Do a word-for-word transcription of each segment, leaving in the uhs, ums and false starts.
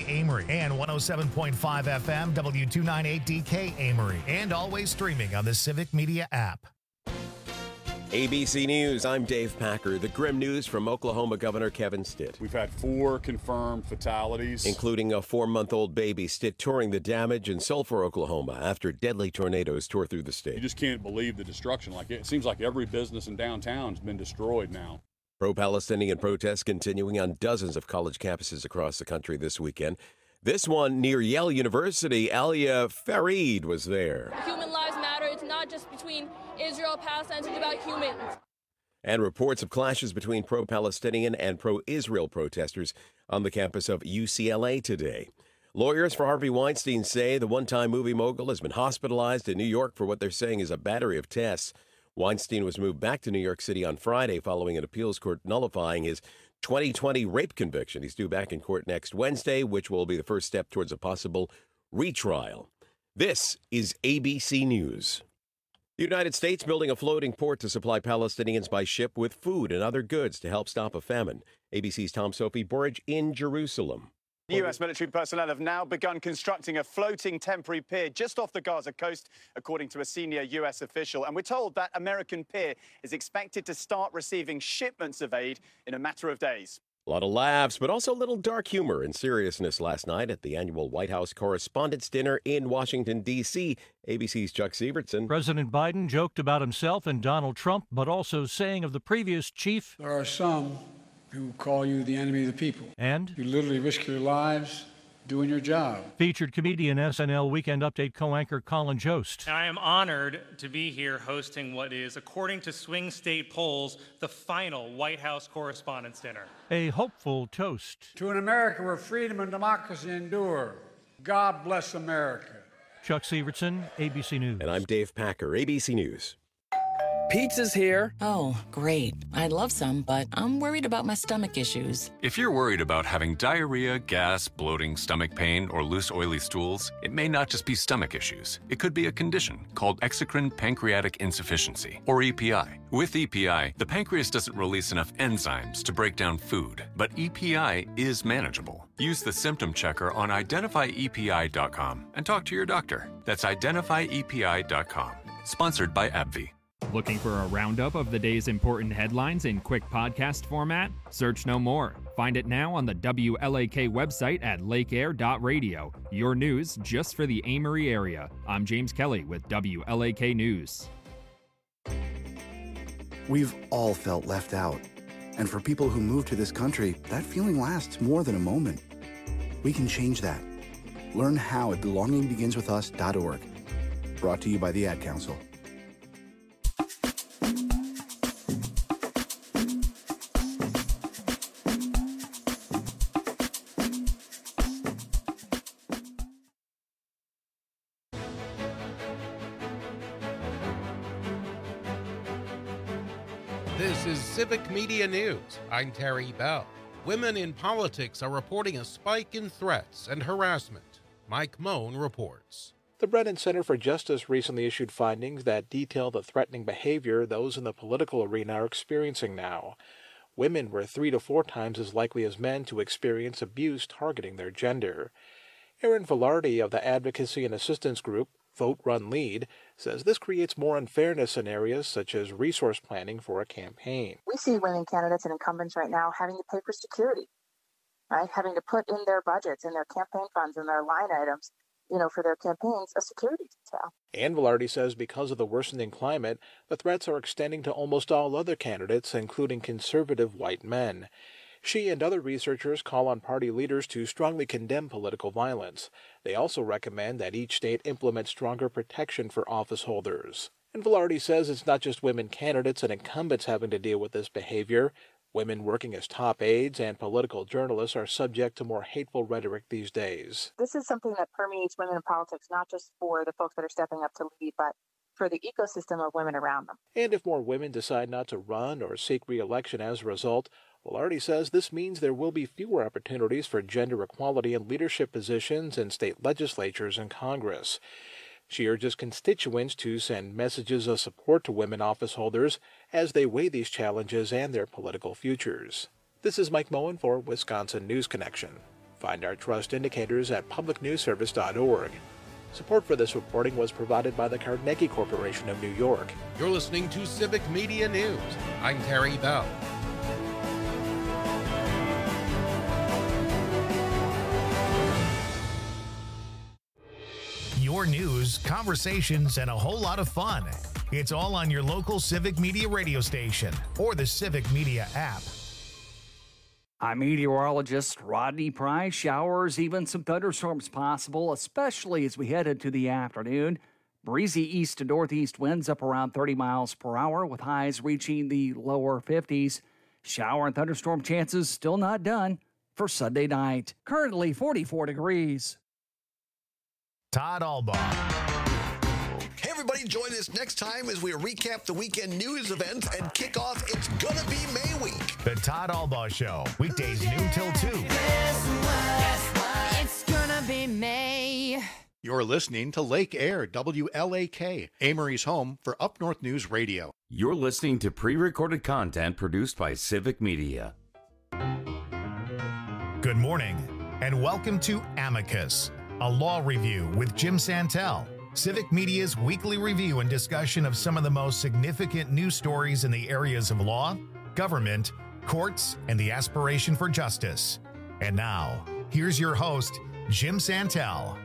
Amory and one oh seven point five F M W two ninety-eight D K Amory, and always streaming on the Civic Media app. A B C News, I'm Dave Packer. The grim news from Oklahoma Governor Kevin Stitt. We've had four confirmed fatalities, including a four-month-old baby. Stitt touring the damage in Sulphur, Oklahoma, after deadly tornadoes tore through the state. You just can't believe the destruction. Like, it seems like every business in downtown has been destroyed now. Pro-Palestinian protests continuing on dozens of college campuses across the country this weekend. This one near Yale University. Alia Farid was there. Human lives matter. It's not just between Israel and Palestine. It's about humans. And reports of clashes between pro-Palestinian and pro-Israel protesters on the campus of U C L A today. Lawyers for Harvey Weinstein say the one-time movie mogul has been hospitalized in New York for what they're saying is a battery of tests. Weinstein was moved back to New York City on Friday following an appeals court nullifying his twenty twenty rape conviction. He's due back in court next Wednesday, which will be the first step towards a possible retrial. This is A B C News. The United States building a floating port to supply Palestinians by ship with food and other goods to help stop a famine. A B C's Tom Sophie Burridge in Jerusalem. U S military personnel have now begun constructing a floating temporary pier just off the Gaza coast, according to a senior U S official. And we're told that American pier is expected to start receiving shipments of aid in a matter of days. A lot of laughs, but also a little dark humor and seriousness last night at the annual White House Correspondents' Dinner in Washington, D C A B C's Chuck Sievertson. President Biden joked about himself and Donald Trump, but also saying of the previous chief, there are some who call you the enemy of the people. And you literally risk your lives doing your job. Featured comedian S N L Weekend Update co-anchor Colin Jost. I am honored to be here hosting what is, according to swing state polls, the final White House Correspondents' Dinner. A hopeful toast. To an America where freedom and democracy endure. God bless America. Chuck Sievertson, A B C News. And I'm Dave Packer, A B C News. Pizza's here. Oh, great. I'd love some, but I'm worried about my stomach issues. If you're worried about having diarrhea, gas, bloating, stomach pain, or loose, oily stools, it may not just be stomach issues. It could be a condition called exocrine pancreatic insufficiency, or E P I. With E P I, the pancreas doesn't release enough enzymes to break down food, but E P I is manageable. Use the symptom checker on identify E P I dot com and talk to your doctor. That's identify E P I dot com. Sponsored by AbbVie. Looking for a roundup of the day's important headlines in quick podcast format? Search no more. Find it now on the W L A K website at lake air dot radio. Your news just for the Amory area. I'm James Kelly with W L A K News. We've all felt left out. And for people who move to this country, that feeling lasts more than a moment. We can change that. Learn how at belonging begins with us dot org. Brought to you by the Ad Council. This is Civic Media News. I'm Terry Bell. Women in politics are reporting a spike in threats and harassment. Mike Moan reports. The Brennan Center for Justice recently issued findings that detail the threatening behavior those in the political arena are experiencing now. Women were three to four times as likely as men to experience abuse targeting their gender. Erin Velarde of the Advocacy and Assistance Group, Vote Run Lead, says this creates more unfairness in areas such as resource planning for a campaign. We see women candidates and incumbents right now having to pay for security, right? Having to put in their budgets and their campaign funds and their line items, you know, for their campaigns, a security detail. And Velarde says because of the worsening climate, the threats are extending to almost all other candidates, including conservative white men. She and other researchers call on party leaders to strongly condemn political violence. They also recommend that each state implement stronger protection for office holders. And Velarde says it's not just women candidates and incumbents having to deal with this behavior. Women working as top aides and political journalists are subject to more hateful rhetoric these days. This is something that permeates women in politics, not just for the folks that are stepping up to lead, but for the ecosystem of women around them. And if more women decide not to run or seek re-election as a result, Velarde says this means there will be fewer opportunities for gender equality in leadership positions in state legislatures and Congress. She urges constituents to send messages of support to women office holders as they weigh these challenges and their political futures. This is Mike Moen for Wisconsin News Connection. Find our trust indicators at public news service dot org. Support for this reporting was provided by the Carnegie Corporation of New York. You're listening to Civic Media News. I'm Terry Bell. Your news, conversations, and a whole lot of fun. It's all on your local Civic Media radio station or the Civic Media app. I'm meteorologist Rodney Price. Showers, even some thunderstorms possible, especially as we head into the afternoon. Breezy east to northeast winds up around thirty miles per hour with highs reaching the lower fifties. Shower and thunderstorm chances still not done for Sunday night. Currently forty-four degrees. Todd Albaugh. Hey, everybody, join us next time as we recap the weekend news events and kick off It's Gonna Be May Week. The Todd Albaugh Show, weekdays noon till two. It's gonna be May. You're listening to Lake Air, W L A K, Amory's home for Up North News Radio. You're listening to pre-recorded content produced by Civic Media. Good morning, and welcome to Amicus, a law review with Jim Santel. Civic Media's weekly review and discussion of some of the most significant news stories in the areas of law, government, courts, and the aspiration for justice. And now, here's your host, Jim Santel.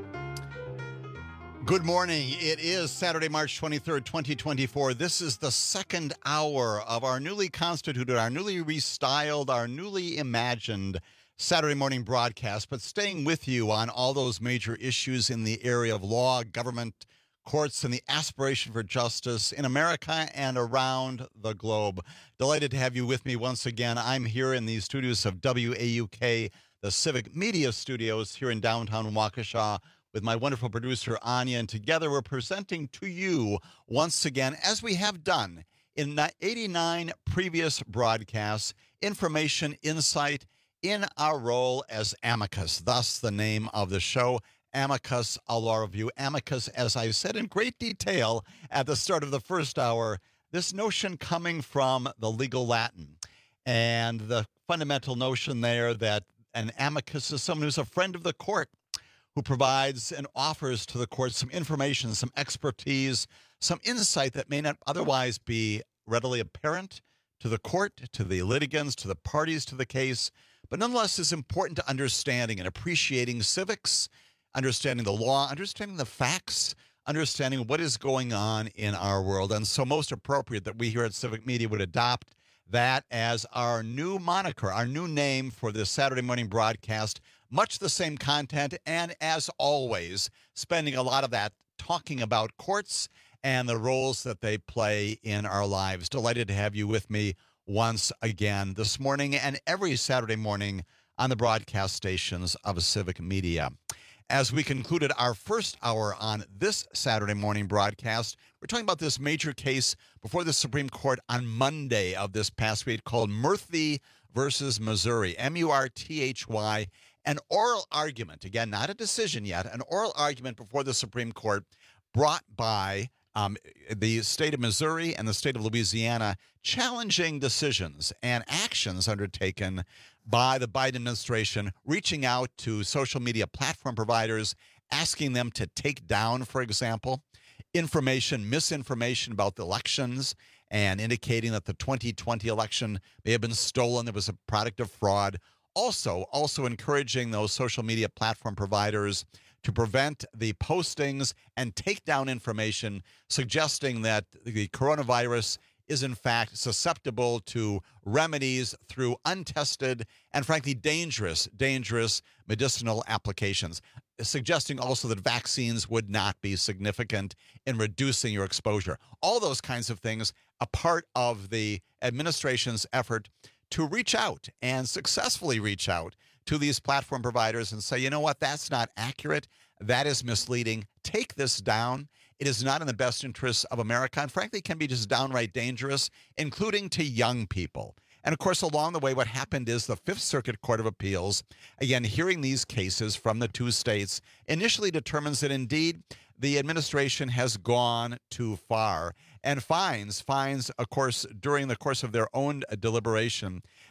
Good morning. It is Saturday, March twenty-third, twenty twenty-four. This is the second hour of our newly constituted, our newly restyled, our newly imagined Saturday morning broadcast, but staying with you on all those major issues in the area of law, government, courts, and the aspiration for justice in America and around the globe. Delighted to have you with me once again. I'm here in the studios of W A U K, the Civic Media Studios here in downtown Waukesha, with my wonderful producer, Anya, and together we're presenting to you once again, as we have done in eighty-nine previous broadcasts, information, insight, in our role as Amicus, thus the name of the show, Amicus, a law review. Amicus, as I said in great detail at the start of the first hour, this notion coming from the legal Latin, and the fundamental notion there that an amicus is someone who's a friend of the court, who provides and offers to the court some information, some expertise, some insight that may not otherwise be readily apparent to the court, to the litigants, to the parties to the case, but nonetheless is important to understanding and appreciating civics, understanding the law, understanding the facts, understanding what is going on in our world. And so most appropriate that we here at Civic Media would adopt that as our new moniker, our new name for this Saturday morning broadcast. Much the same content, and as always, spending a lot of that talking about courts and the roles that they play in our lives. Delighted to have you with me once again this morning and every Saturday morning on the broadcast stations of Civic Media. As we concluded our first hour on this Saturday morning broadcast, we're talking about this major case before the Supreme Court on Monday of this past week called Murthy versus Missouri, M U R T H Y, an oral argument, again, not a decision yet, an oral argument before the Supreme Court brought by Um, the state of Missouri and the state of Louisiana, challenging decisions and actions undertaken by the Biden administration, reaching out to social media platform providers, asking them to take down, for example, information, misinformation about the elections, and indicating that the twenty twenty election may have been stolen, it was a product of fraud. Also, also encouraging those social media platform providers to prevent the postings and take down information suggesting that the coronavirus is in fact susceptible to remedies through untested and frankly dangerous, dangerous medicinal applications, suggesting also that vaccines would not be significant in reducing your exposure. All those kinds of things, a part of the administration's effort to reach out and successfully reach out to these platform providers and say, you know what, that's not accurate. That is misleading. Take this down. It is not in the best interests of America and frankly can be just downright dangerous, including to young people. And of course, along the way, what happened is the Fifth Circuit Court of Appeals, again, hearing these cases from the two states, initially determines that indeed the administration has gone too far and finds, finds, of course, during the course of their own deliberation,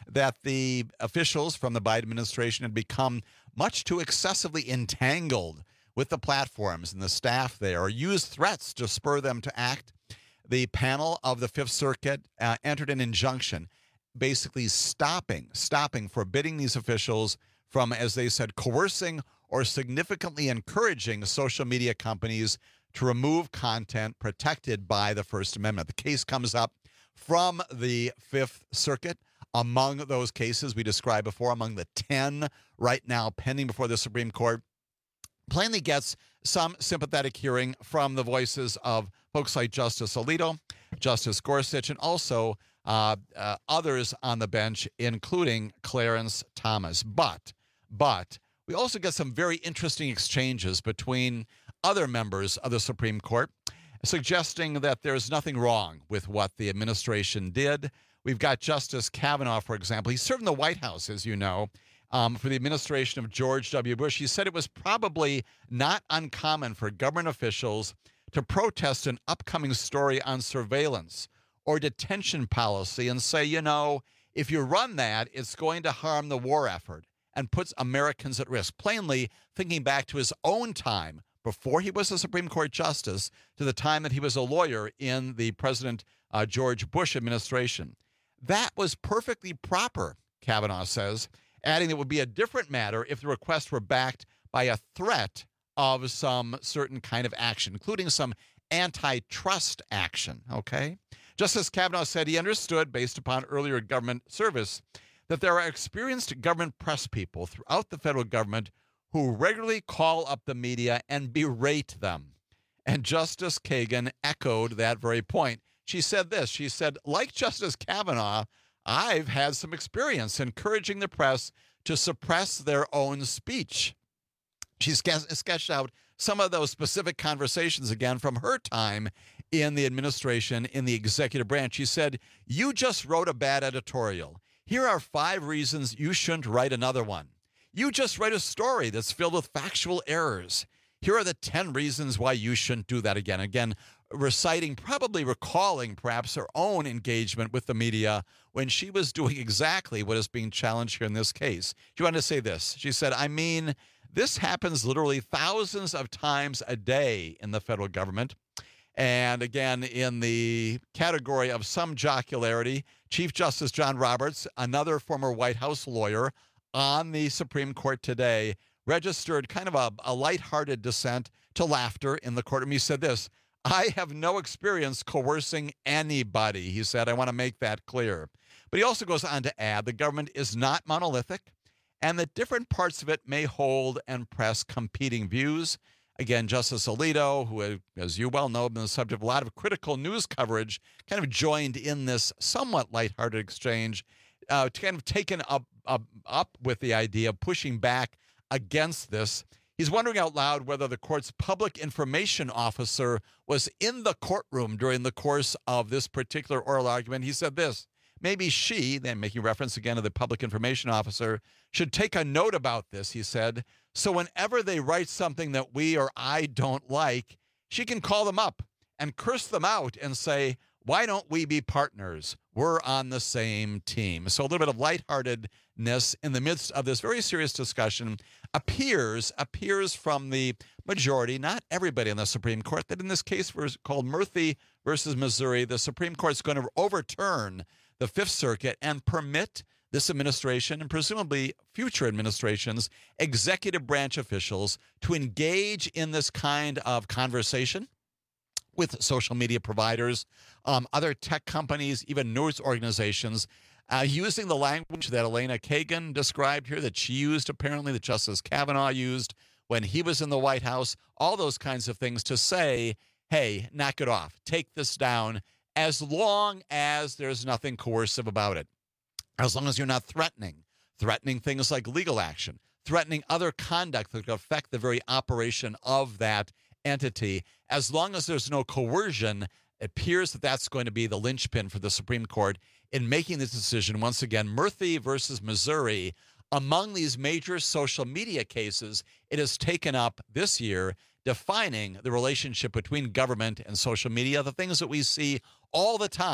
that the officials from the Biden administration had become much too excessively entangled with the platforms and the staff there, or used threats to spur them to act. The panel of the Fifth Circuit uh, entered an injunction basically stopping, stopping, forbidding these officials from, as they said, coercing or significantly encouraging social media companies to remove content protected by the First Amendment. The case comes up from the Fifth Circuit. Among those cases we described before, among the ten right now pending before the Supreme Court, plainly gets some sympathetic hearing from the voices of folks like Justice Alito, Justice Gorsuch, and also uh, uh, others on the bench, including Clarence Thomas. But, but we also get some very interesting exchanges between other members of the Supreme Court, suggesting that there's nothing wrong with what the administration did. We've got Justice Kavanaugh, for example. He served in the White House, as you know, um, for the administration of George W. Bush. He said it was probably not uncommon for government officials to protest an upcoming story on surveillance or detention policy and say, you know, if you run that, it's going to harm the war effort and puts Americans at risk. Plainly thinking back to his own time before he was a Supreme Court justice to the time that he was a lawyer in the President uh, George Bush administration. That was perfectly proper, Kavanaugh says, adding it would be a different matter if the request were backed by a threat of some certain kind of action, including some antitrust action, okay? Justice Kavanaugh said he understood, based upon earlier government service, that there are experienced government press people throughout the federal government who regularly call up the media and berate them. And Justice Kagan echoed that very point. She said this, she said, like Justice Kavanaugh, I've had some experience encouraging the press to suppress their own speech. She sketched out some of those specific conversations again from her time in the administration, in the executive branch. She said, you just wrote a bad editorial. Here are five reasons you shouldn't write another one. You just write a story that's filled with factual errors. Here are the ten reasons why you shouldn't do that again. Again, reciting, probably recalling perhaps her own engagement with the media when she was doing exactly what is being challenged here in this case. She wanted to say this. She said, I mean, this happens literally thousands of times a day in the federal government. And again, in the category of some jocularity, Chief Justice John Roberts, another former White House lawyer on the Supreme Court today, registered kind of a, a lighthearted dissent to laughter in the courtroom. He said this, I have no experience coercing anybody, he said. I want to make that clear. But he also goes on to add the government is not monolithic and that different parts of it may hold and press competing views. Again, Justice Alito, who, as you well know, has been the subject of a lot of critical news coverage, kind of joined in this somewhat lighthearted exchange, uh, kind of taken up, up, up with the idea of pushing back against this. He's wondering out loud whether the court's public information officer was in the courtroom during the course of this particular oral argument. He said this, maybe she, then making reference again to the public information officer, should take a note about this, he said, so whenever they write something that we or I don't like, she can call them up and curse them out and say, why don't we be partners? We're on the same team. So a little bit of lightheartedness in the midst of this very serious discussion appears, appears from the majority, not everybody in the Supreme Court, that in this case was called Murphy versus Missouri. The Supreme Court's going to overturn the Fifth Circuit and permit this administration and presumably future administrations, executive branch officials to engage in this kind of conversation with social media providers, um, other tech companies, even news organizations, uh, using the language that Elena Kagan described here, that she used apparently, that Justice Kavanaugh used when he was in the White House, all those kinds of things to say, hey, knock it off, take this down, as long as there's nothing coercive about it. As long as you're not threatening, threatening things like legal action, threatening other conduct that could affect the very operation of that entity, as long as there's no coercion, it appears that that's going to be the linchpin for the Supreme Court in making this decision. Once again, Murphy versus Missouri, among these major social media cases it has taken up this year, defining the relationship between government and social media, the things that we see all the time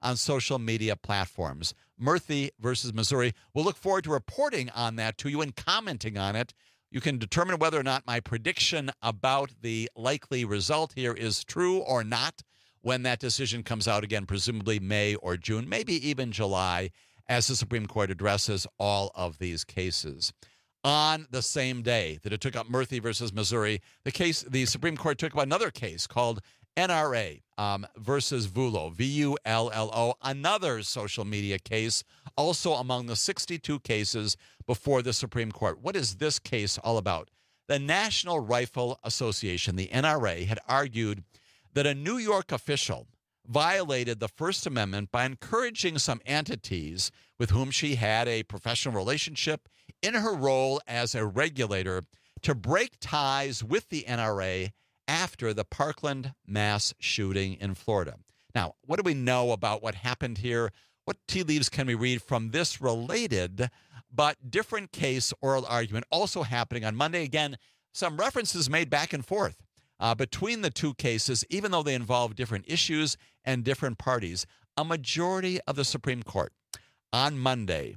on social media platforms. Murphy versus Missouri. We'll look forward to reporting on that to you and commenting on it. You can determine whether or not my prediction about the likely result here is true or not when that decision comes out again, presumably May or June, maybe even July, as the Supreme Court addresses all of these cases. On the same day that it took up Murphy versus Missouri, the case, the Supreme Court took up another case called N R A um, versus Vullo, V U L L O, another social media case, also among the sixty-two cases before the Supreme Court. What is this case all about? The National Rifle Association, the N R A, had argued that a New York official violated the First Amendment by encouraging some entities with whom she had a professional relationship in her role as a regulator to break ties with the N R A after the Parkland mass shooting in Florida. Now, what do we know about what happened here? What tea leaves can we read from this related but different case oral argument also happening on Monday? Again, some references made back and forth uh, between the two cases, even though they involve different issues and different parties. A majority of the Supreme Court on Monday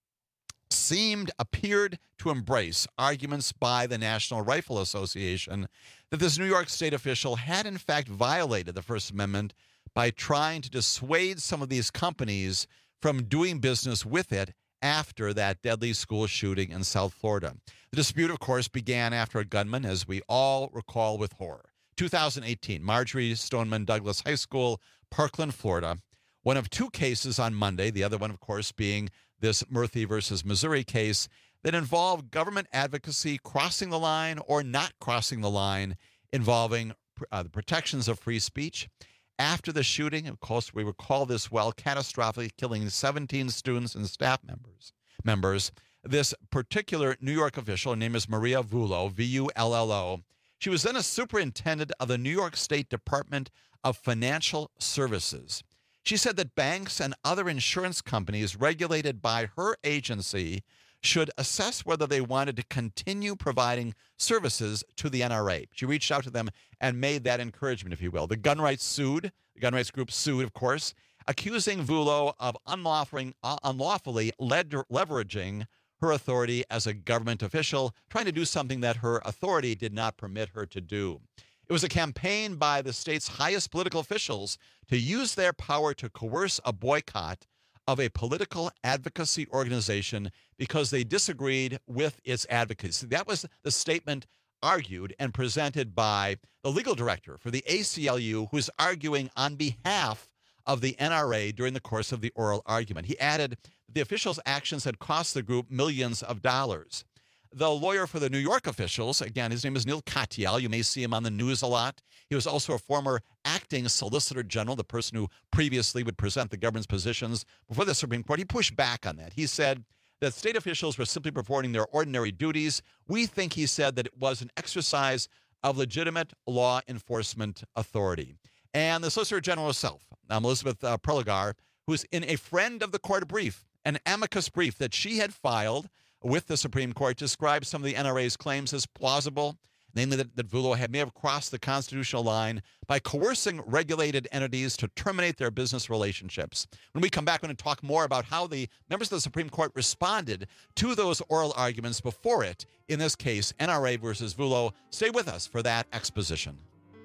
seemed, appeared to embrace arguments by the National Rifle Association that this New York State official had in fact violated the First Amendment by trying to dissuade some of these companies from doing business with it after that deadly school shooting in South Florida. The dispute, of course, began after a gunman, as we all recall with horror. two thousand eighteen, Marjory Stoneman Douglas High School, Parkland, Florida. One of two cases on Monday, the other one, of course, being this Murphy versus Missouri case that involved government advocacy crossing the line or not crossing the line, involving uh, the protections of free speech. After the shooting, of course, we recall this well, catastrophically killing seventeen students and staff members. Members, this particular New York official, her name is Maria Vullo, V U L L O. She was then a superintendent of the New York State Department of Financial Services. She said that banks and other insurance companies regulated by her agency should assess whether they wanted to continue providing services to the N R A. She reached out to them and made that encouragement, if you will. The gun rights sued, the gun rights group sued, of course, accusing Vullo of unlawfully, uh, unlawfully led, leveraging her authority as a government official, trying to do something that her authority did not permit her to do. It was a campaign by the state's highest political officials to use their power to coerce a boycott of a political advocacy organization because they disagreed with its advocacy. That was the statement argued and presented by the legal director for the A C L U, who's arguing on behalf of the N R A during the course of the oral argument. He added that the officials' actions had cost the group millions of dollars. The lawyer for the New York officials, again, his name is Neil Katyal. You may see him on the news a lot. He was also a former acting solicitor general, the person who previously would present the government's positions before the Supreme Court. He pushed back on that. He said that state officials were simply performing their ordinary duties. We think, he said, that it was an exercise of legitimate law enforcement authority. And the Solicitor General herself, um, Elizabeth uh, Prelogar, who's in a friend of the court brief, an amicus brief that she had filed with the Supreme Court, describes some of the N R A's claims as plausible, namely that, that Vullo had, may have crossed the constitutional line by coercing regulated entities to terminate their business relationships. When we come back, we're going to talk more about how the members of the Supreme Court responded to those oral arguments before it, in this case, N R A versus Vullo. Stay with us for that exposition.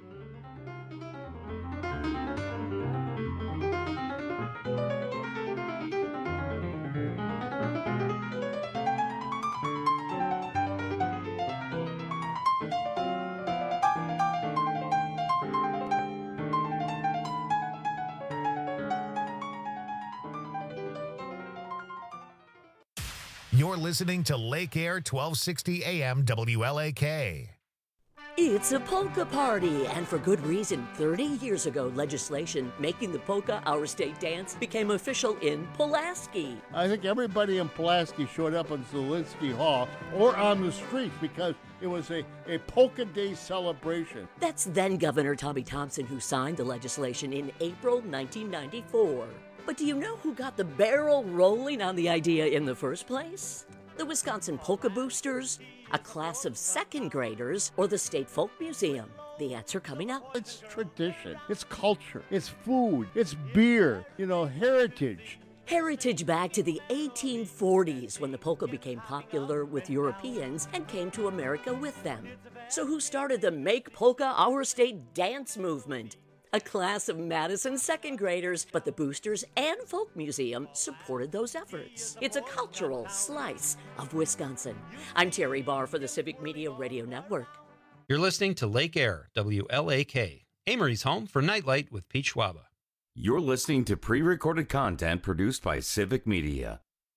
You're listening to Lake Air twelve sixty A M W L A K. It's a polka party, and for good reason. thirty years ago, legislation making the polka our state dance became official in Pulaski. I think everybody in Pulaski showed up in Zielinski Hall or on the streets because it was a, a polka day celebration. That's then Governor Tommy Thompson who signed the legislation in April nineteen ninety-four. But do you know who got the barrel rolling on the idea in the first place? The Wisconsin Polka Boosters, a class of second graders, or the State Folk Museum. The answer coming up. It's tradition. It's culture. It's food. It's beer. You know, heritage. Heritage back to the eighteen forties when the polka became popular with Europeans and came to America with them. So who started the Make Polka Our State dance movement? A class of Madison second graders, but the Boosters and Folk Museum supported those efforts. It's a cultural slice of Wisconsin. I'm Terry Barr for the Civic Media Radio Network. You're listening to Lake Air, W L A K, Amory's home for Nightlight with Pete Schwaba. You're listening to pre-recorded content produced by Civic Media.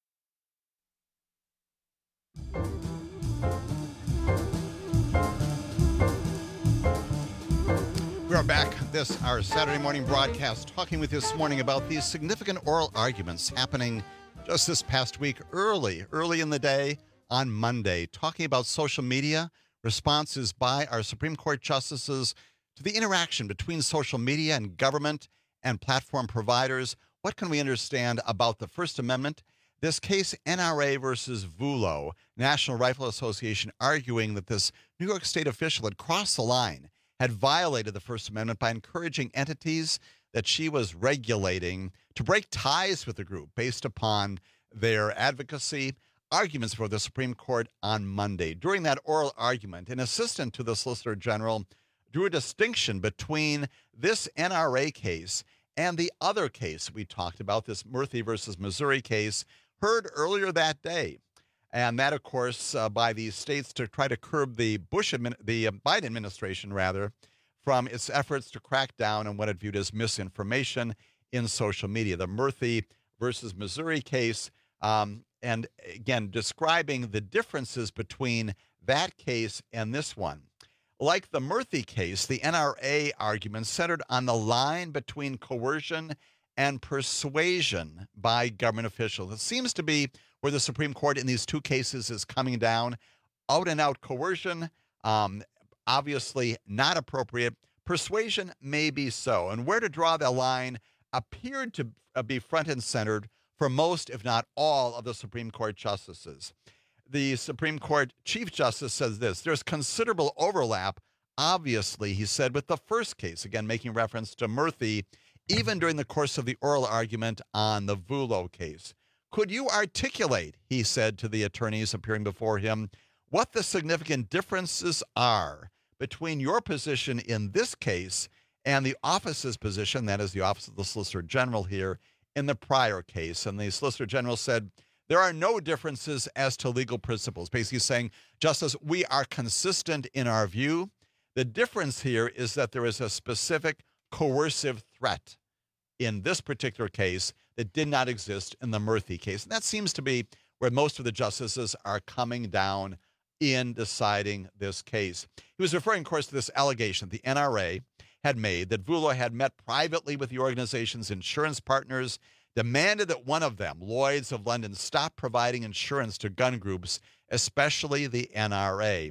We are back this, our Saturday morning broadcast, talking with you this morning about these significant oral arguments happening just this past week, early, early in the day on Monday, talking about social media, responses by our Supreme Court justices to the interaction between social media and government and platform providers. What can we understand about the First Amendment? This case, N R A versus VULO, National Rifle Association, arguing that this New York State official had crossed the line, had violated the First Amendment by encouraging entities that she was regulating to break ties with the group based upon their advocacy. Arguments for the Supreme Court on Monday. During that oral argument, an assistant to the Solicitor General drew a distinction between this N R A case and the other case we talked about, this Murthy versus Missouri case, heard earlier that day. And that, of course, uh, by the states to try to curb the Bush, admin- the uh, Biden administration, rather, from its efforts to crack down on what it viewed as misinformation in social media. The Murthy versus Missouri case, um, and again, describing the differences between that case and this one. Like the Murthy case, the N R A argument centered on the line between coercion and persuasion by government officials. It seems to be where the Supreme Court in these two cases is coming down. Out and out coercion, um, obviously not appropriate. Persuasion, maybe so. And where to draw the line appeared to be front and centered for most, if not all, of the Supreme Court justices. The Supreme Court Chief Justice says this: there's considerable overlap, obviously, he said, with the first case, again, making reference to Murthy, even during the course of the oral argument on the VULO case. Could you articulate, he said to the attorneys appearing before him, what the significant differences are between your position in this case and the office's position, that is the Office of the Solicitor General here, in the prior case? And the Solicitor General said, there are no differences as to legal principles, basically saying, Justice, we are consistent in our view. The difference here is that there is a specific coercive threat in this particular case that did not exist in the Murthy case. And that seems to be where most of the justices are coming down in deciding this case. He was referring, of course, to this allegation the N R A had made that VULO had met privately with the organization's insurance partners, demanded that one of them, Lloyd's of London, stop providing insurance to gun groups, especially the N R A.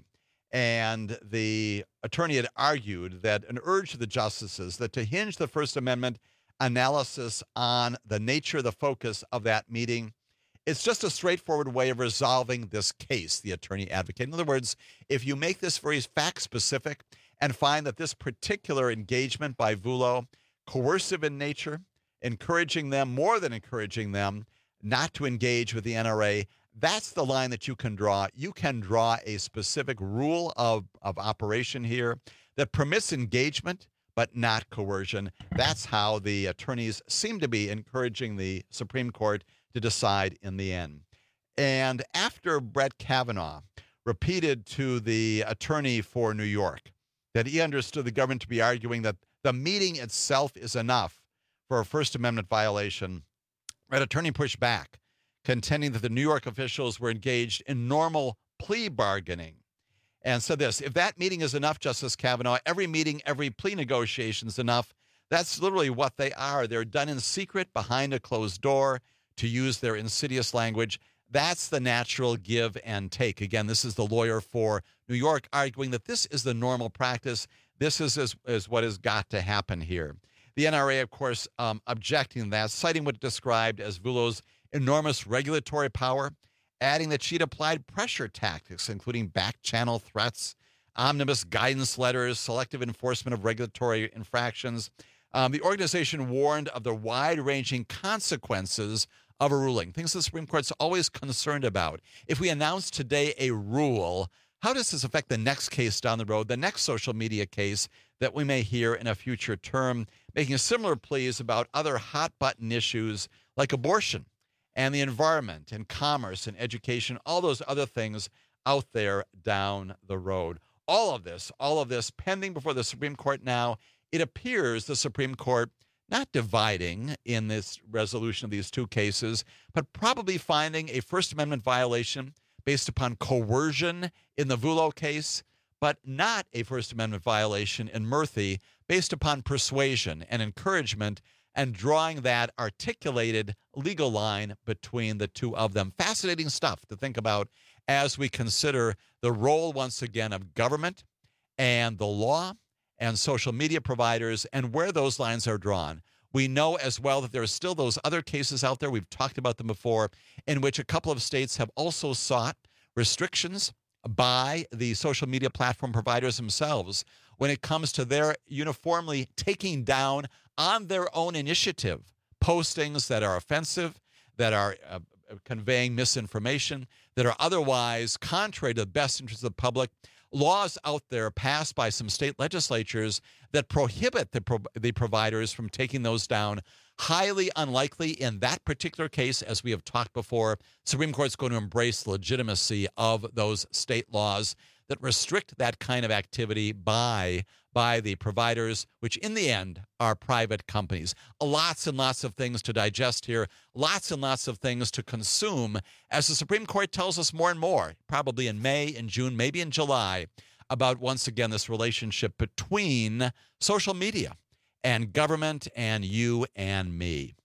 And the attorney had argued that an urge to the justices that to hinge the First Amendment analysis on the nature, the focus of that meeting, it's just a straightforward way of resolving this case, the attorney advocated. In other words, if you make this very fact-specific and find that this particular engagement by VULO, coercive in nature, encouraging them, more than encouraging them, not to engage with the N R A, that's the line that you can draw. You can draw a specific rule of, of operation here that permits engagement, but not coercion. That's how the attorneys seem to be encouraging the Supreme Court to decide in the end. And after Brett Kavanaugh repeated to the attorney for New York that he understood the government to be arguing that the meeting itself is enough for a First Amendment violation, that attorney pushed back, contending that the New York officials were engaged in normal plea bargaining, and said this: if that meeting is enough, Justice Kavanaugh, every meeting, every plea negotiation is enough. That's literally what they are. They're done in secret behind a closed door, to use their insidious language. That's the natural give and take. Again, this is the lawyer for New York arguing that this is the normal practice. This is, is, is what has got to happen here. The N R A, of course, um, objecting to that, citing what it described as VULO's enormous regulatory power, adding that she'd applied pressure tactics, including back-channel threats, omnibus guidance letters, selective enforcement of regulatory infractions. Um, the organization warned of the wide-ranging consequences of a ruling, things the Supreme Court's always concerned about. If we announce today a rule, how does this affect the next case down the road, the next social media case that we may hear in a future term, making similar pleas about other hot-button issues like abortion and the environment and commerce and education, all those other things out there down the road. All of this, all of this pending before the Supreme Court now. It appears the Supreme Court not dividing in this resolution of these two cases, but probably finding a First Amendment violation based upon coercion in the Vullo case, but not a First Amendment violation in Murthy based upon persuasion and encouragement, and drawing that articulated legal line between the two of them. Fascinating stuff to think about as we consider the role, once again, of government and the law and social media providers and where those lines are drawn. We know as well that there are still those other cases out there, we've talked about them before, in which a couple of states have also sought restrictions by the social media platform providers themselves when it comes to their uniformly taking down on their own initiative postings that are offensive, that are uh, conveying misinformation, that are otherwise contrary to the best interests of the public. Laws out there passed by some state legislatures that prohibit the, pro- the providers from taking those down. Highly unlikely in that particular case, as we have talked before, Supreme Court's going to embrace the legitimacy of those state laws that restrict that kind of activity by, by the providers, which in the end are private companies. Lots and lots of things to digest here, lots and lots of things to consume, as the Supreme Court tells us more and more, probably in May, in June, maybe in July, about, once again, this relationship between social media and government and you and me.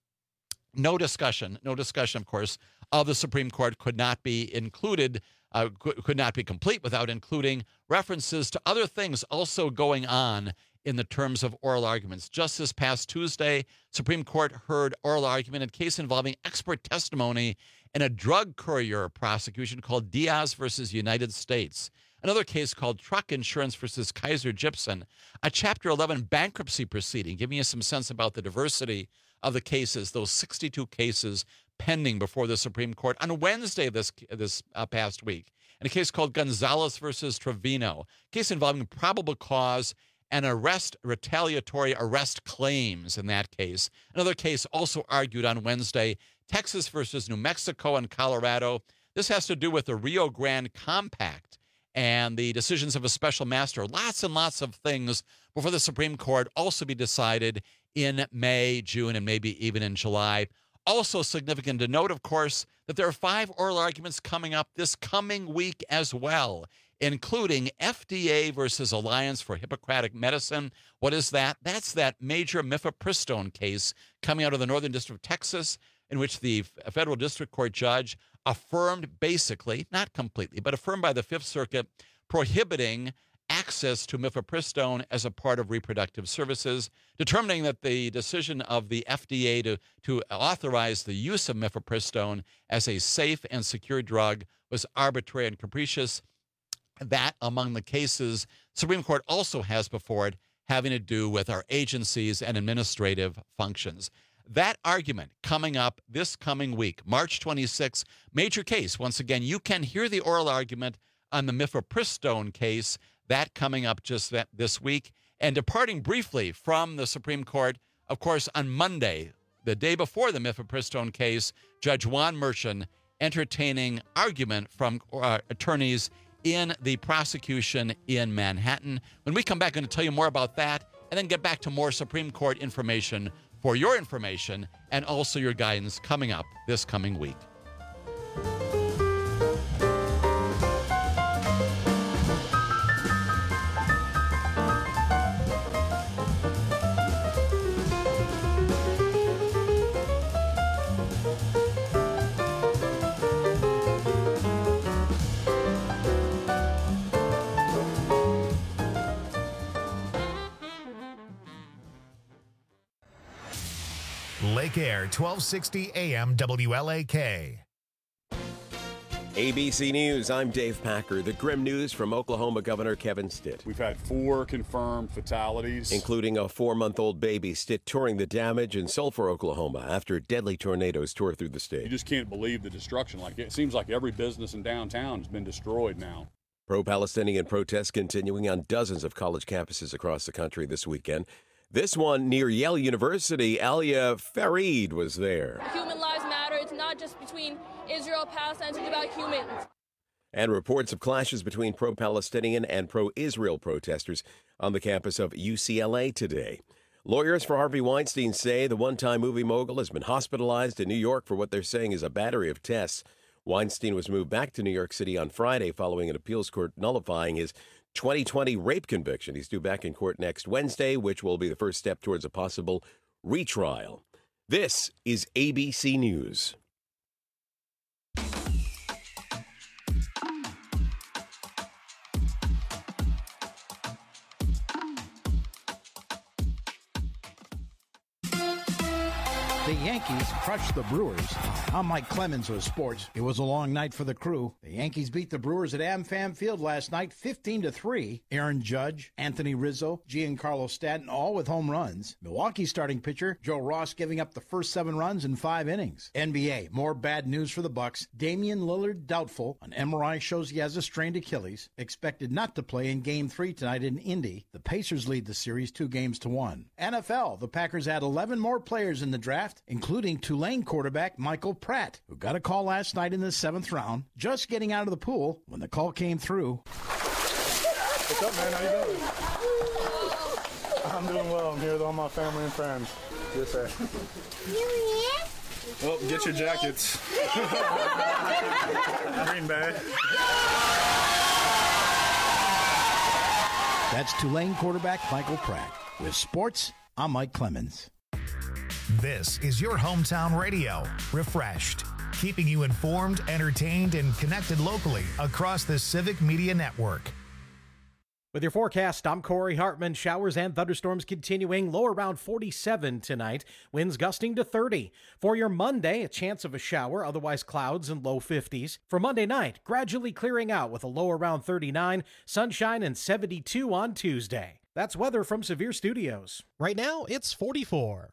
No discussion, no discussion, of course, of the Supreme Court could not be included, uh, could, could not be complete without including references to other things also going on in the terms of oral arguments. Just this past Tuesday, Supreme Court heard oral argument in a case involving expert testimony in a drug courier prosecution called Diaz versus United States. Another case called Truck Insurance versus Kaiser Gypsum, a Chapter eleven bankruptcy proceeding, giving you some sense about the diversity of the cases, those sixty-two cases pending before the Supreme Court on Wednesday of this, this uh, past week. And a case called Gonzalez versus Trevino, a case involving probable cause and arrest, retaliatory arrest claims in that case. Another case also argued on Wednesday, Texas versus New Mexico and Colorado. This has to do with the Rio Grande Compact and the decisions of a special master. Lots and lots of things before the Supreme Court, also be decided in May, June, and maybe even in July. Also significant to note, of course, that there are five oral arguments coming up this coming week as well, including F D A versus Alliance for Hippocratic Medicine. What is that? That's that major mifepristone case coming out of the Northern District of Texas, in which the federal district court judge affirmed basically, not completely, but affirmed by the Fifth Circuit, prohibiting access to mifepristone as a part of reproductive services, determining that the decision of the F D A to, to authorize the use of mifepristone as a safe and secure drug was arbitrary and capricious. That, among the cases Supreme Court also has before it, having to do with our agencies and administrative functions. That argument coming up this coming week, March twenty-sixth, major case. Once again, you can hear the oral argument on the mifepristone case, that coming up just that, this week. And departing briefly from the Supreme Court, of course, on Monday, the day before the mifepristone case, Judge Juan Merchan entertaining argument from uh, attorneys in the prosecution in Manhattan. When we come back, I'm going to tell you more about that and then get back to more Supreme Court information for your information and also your guidance coming up this coming week. Lake Air, twelve sixty A M W L A K. A B C News, I'm Dave Packer. The grim news from Oklahoma Governor Kevin Stitt. We've had four confirmed fatalities, including a four-month-old baby. Stitt touring the damage in Sulphur, Oklahoma, after deadly tornadoes tore through the state. You just can't believe the destruction. Like, it seems like every business in downtown has been destroyed now. Pro-Palestinian protests continuing on dozens of college campuses across the country this weekend. This one near Yale University, Alia Farid was there. Human lives matter. It's not just between Israel and Palestine. It's about humans. And reports of clashes between pro-Palestinian and pro-Israel protesters on the campus of U C L A today. Lawyers for Harvey Weinstein say the one-time movie mogul has been hospitalized in New York for what they're saying is a battery of tests. Weinstein was moved back to New York City on Friday following an appeals court nullifying his twenty twenty rape conviction. He's due back in court next Wednesday, which will be the first step towards a possible retrial. This is A B C News. The Yankees crushed the Brewers. I'm Mike Clemens with sports. It was a long night for the crew. The Yankees beat the Brewers at AmFam Field last night fifteen to three. Aaron Judge, Anthony Rizzo, Giancarlo Stanton all with home runs. Milwaukee starting pitcher Joe Ross giving up the first seven runs in five innings. N B A, more bad news for the Bucks. Damian Lillard doubtful. An M R I shows he has a strained Achilles. Expected not to play in Game three tonight in Indy. The Pacers lead the series two games to one. N F L, the Packers add eleven more players in the draft, including Tulane quarterback Michael Pratt, who got a call last night in the seventh round, just getting out of the pool when the call came through. What's up, man? How you doing? I'm doing well. I'm here with all my family and friends. Yes, sir. Well, get your jackets. Green Bay. That's Tulane quarterback Michael Pratt. With sports, I'm Mike Clemens. This is your hometown radio, Refreshed, keeping you informed, entertained, and connected locally across the Civic Media Network. With your forecast, I'm Corey Hartman. Showers and thunderstorms continuing, low around forty-seven tonight, winds gusting to thirty. For your Monday, a chance of a shower, otherwise clouds and low fifties. For Monday night, gradually clearing out with a low around thirty-nine, sunshine and seventy-two on Tuesday. That's weather from Severe Studios. Right now, it's forty-four.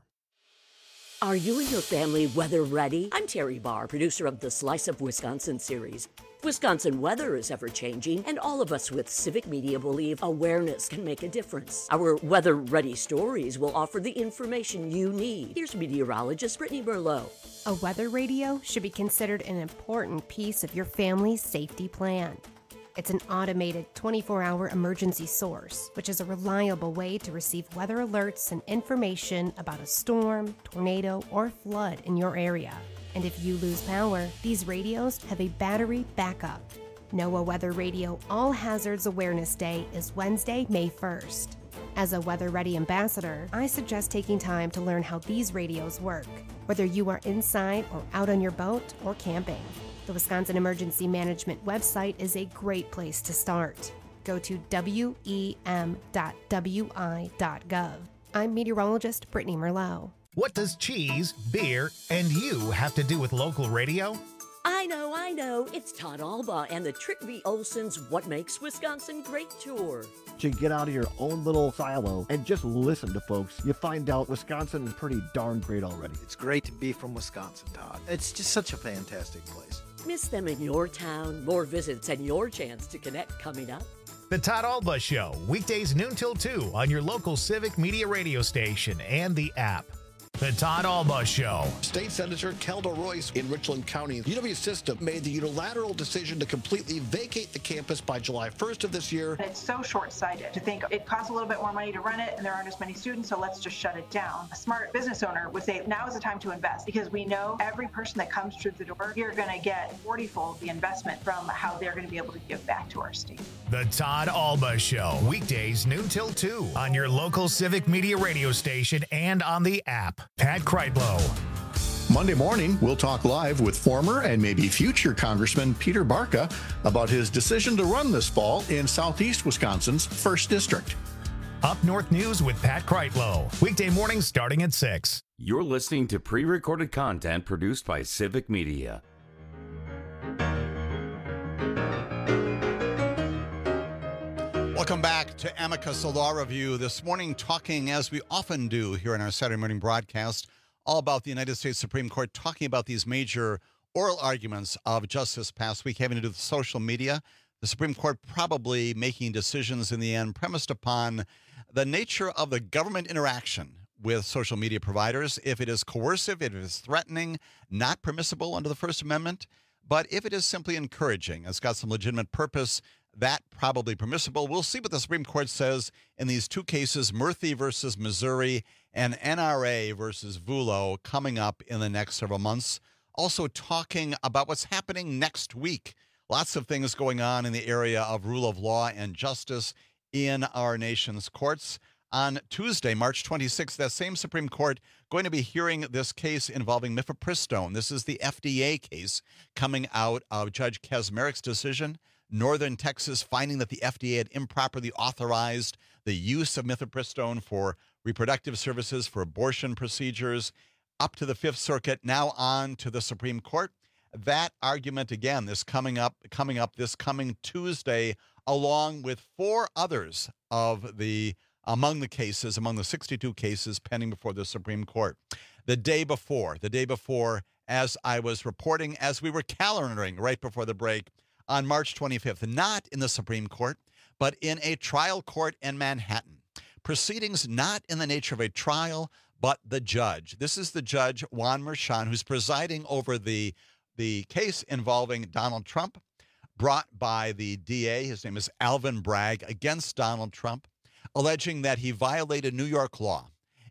Are you and your family weather ready? I'm Terry Barr, producer of the Slice of Wisconsin series. Wisconsin weather is ever-changing, and all of us with Civic Media believe awareness can make a difference. Our weather-ready stories will offer the information you need. Here's meteorologist Brittany Merlot. A weather radio should be considered an important piece of your family's safety plan. It's an automated twenty-four hour emergency source, which is a reliable way to receive weather alerts and information about a storm, tornado, or flood in your area. And if you lose power, these radios have a battery backup. NOAA Weather Radio All Hazards Awareness Day is Wednesday, May first. As a Weather Ready ambassador, I suggest taking time to learn how these radios work, whether you are inside or out on your boat or camping. The Wisconsin Emergency Management website is a great place to start. Go to W E M dot W I dot gov. I'm meteorologist Brittany Merlot. What does cheese, beer, and you have to do with local radio? I know, I know. It's Todd Alba and the Trick V. Olson's What Makes Wisconsin Great tour. To get out of your own little silo and just listen to folks, you find out Wisconsin is pretty darn great already. It's great to be from Wisconsin, Todd. It's just such a fantastic place. Miss them in your town? More visits and your chance to connect coming up. The Todd Alba Show, weekdays noon till two on your local Civic Media radio station and the app. The Todd Alba Show. State Senator Kelda Royce in Richland County. U W System made the unilateral decision to completely vacate the campus by July first of this year. It's so short-sighted to think it costs a little bit more money to run it and there aren't as many students, so let's just shut it down. A smart business owner would say now is the time to invest because we know every person that comes through the door, you're going to get forty-fold the investment from how they're going to be able to give back to our state. The Todd Alba Show, weekdays noon till two on your local Civic Media radio station and on the app. Pat Kreitlow. Monday morning, we'll talk live with former and maybe future Congressman Peter Barca about his decision to run this fall in Southeast Wisconsin's first District. Up North News with Pat Kreitlow. Weekday mornings starting at six. You're listening to pre-recorded content produced by Civic Media. Welcome back to Amicus, a law review. This morning, talking, as we often do here in our Saturday morning broadcast, all about the United States Supreme Court, talking about these major oral arguments of just this past week having to do with social media. The Supreme Court probably making decisions in the end premised upon the nature of the government interaction with social media providers. If it is coercive, if it is threatening, not permissible under the First Amendment. But if it is simply encouraging, it's got some legitimate purpose, that probably permissible. We'll see what the Supreme Court says in these two cases, Murthy versus Missouri and N R A versus Vullo, coming up in the next several months. Also talking about what's happening next week. Lots of things going on in the area of rule of law and justice in our nation's courts. On Tuesday, March twenty-sixth, that same Supreme Court going to be hearing this case involving mifepristone. This is the F D A case coming out of Judge Kaczmarek's decision. Northern Texas finding that the F D A had improperly authorized the use of mifepristone for reproductive services, for abortion procedures, up to the Fifth Circuit, now on to the Supreme Court. That argument, again, this coming up, coming up this coming Tuesday, along with four others of the among the cases, among the sixty-two cases pending before the Supreme Court. The day before, the day before, as I was reporting, as we were calendaring right before the break, on March twenty-fifth, not in the Supreme Court, but in a trial court in Manhattan. Proceedings not in the nature of a trial, but the judge. This is the judge, Juan Merchan, who's presiding over the, the case involving Donald Trump, brought by the D A, his name is Alvin Bragg, against Donald Trump, alleging that he violated New York law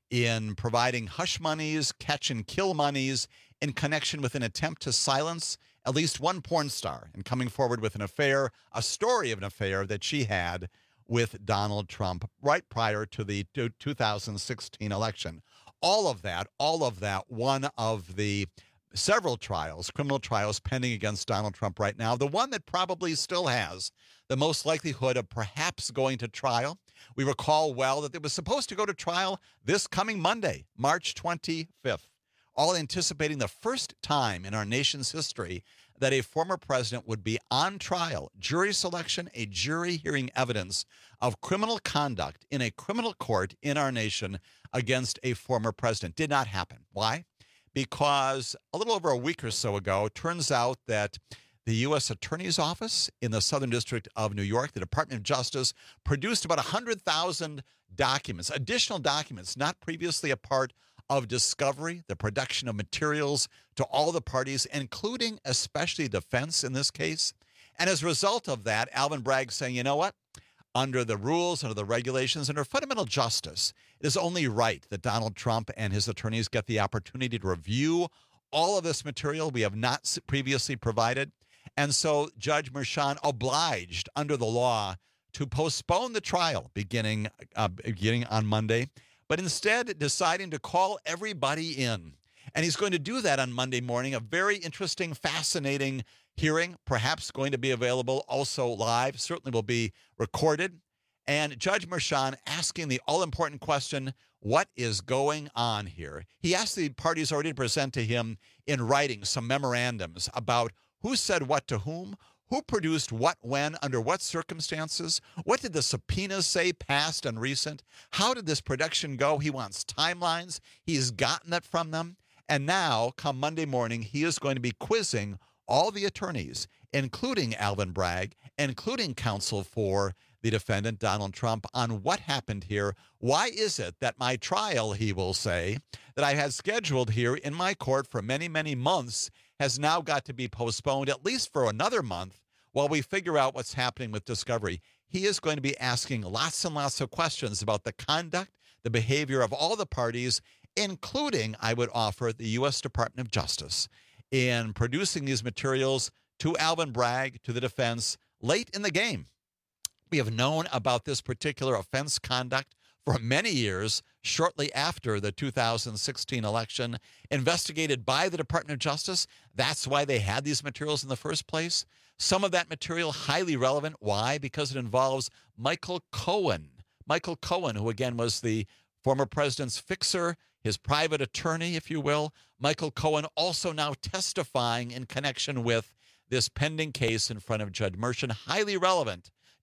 in providing hush monies, catch and kill monies in connection with an attempt to silence at least one porn star and coming forward with an affair, a story of an affair that she had with Donald Trump right prior to the two thousand sixteen election. All of that, all of that, one of the several trials, criminal trials pending against Donald Trump right now, the one that probably still has the most likelihood of perhaps going to trial. We recall well that it was supposed to go to trial this coming Monday, March twenty-fifth. All anticipating the first time in our nation's history that a former president would be on trial, jury selection, a jury hearing evidence of criminal conduct in a criminal court in our nation against a former president. Did not happen. Why? Because a little over a week or so ago, it turns out that the U S Attorney's Office in the Southern District of New York, the Department of Justice, produced about one hundred thousand documents, additional documents, not previously a part of discovery, the production of materials to all the parties, including especially defense in this case. And as a result of that, Alvin Bragg saying, you know what? Under the rules, under the regulations, under fundamental justice, it is only right that Donald Trump and his attorneys get the opportunity to review all of this material we have not previously provided. And so Judge Merchan obliged under the law to postpone the trial beginning, uh, beginning on Monday, but instead deciding to call everybody in. And he's going to do that on Monday morning, a very interesting, fascinating hearing, perhaps going to be available also live, certainly will be recorded. And Judge Merchan asking the all-important question, what is going on here? He asked the parties already to present to him in writing some memorandums about who said what to whom, who produced what when, under what circumstances, what did the subpoenas say, past and recent, how did this production go? He wants timelines. He's gotten that from them. And now, come Monday morning, he is going to be quizzing all the attorneys, including Alvin Bragg, including counsel for the defendant, Donald Trump, on what happened here. Why is it that my trial, he will say, that I had scheduled here in my court for many, many months has now got to be postponed at least for another month while we figure out what's happening with discovery? He is going to be asking lots and lots of questions about the conduct, the behavior of all the parties, including, I would offer, the U S Department of Justice in producing these materials to Alvin Bragg, to the defense, late in the game. We have known about this particular offense conduct for many years, shortly after the two thousand sixteen election, investigated by the Department of Justice. That's why they had these materials in the first place. Some of that material highly relevant. Why? Because it involves Michael Cohen. Michael Cohen, who again was the former president's fixer, his private attorney, if you will. Michael Cohen also now testifying in connection with this pending case in front of Judge Merchan. Highly relevant.